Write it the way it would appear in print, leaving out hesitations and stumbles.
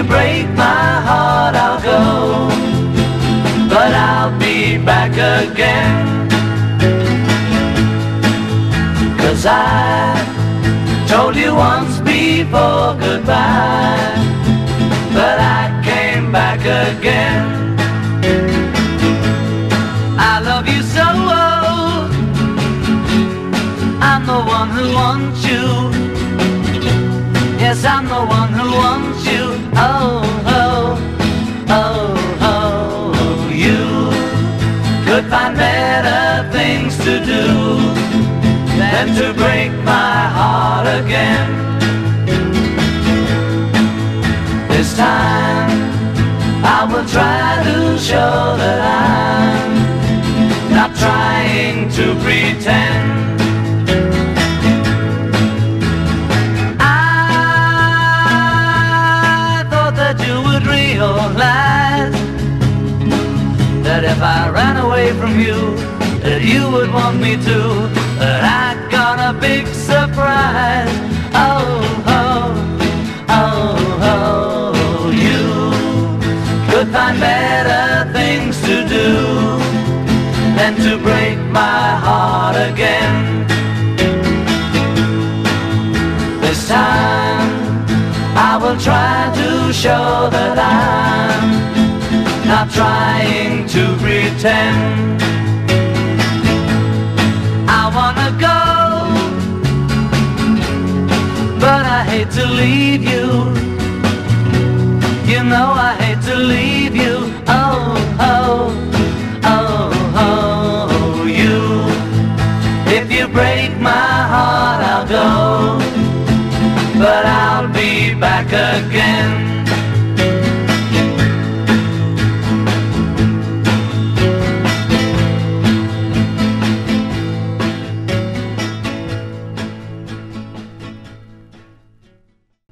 break my heart, I'll go, but I'll be back again. 'Cause I told you once before goodbye, but I came back again. I love you so, I'm the one who wants you. Yes, I'm the one who wants you. Oh, oh, oh, oh. You could find better things to do than to break my heart again. This time I will try to show that I'm not trying to pretend. I thought that you would realize that if I ran away from you, that you would want me to. But I got a big surprise. Oh, oh, oh, oh. You could find better things to do than to break my heart again. This time I will try to show that I'm not trying to pretend. I wanna go, but I hate to leave you. You know I hate to leave you. Oh, oh, oh, oh. You, if you break my heart, I'll go, but I'll be back again.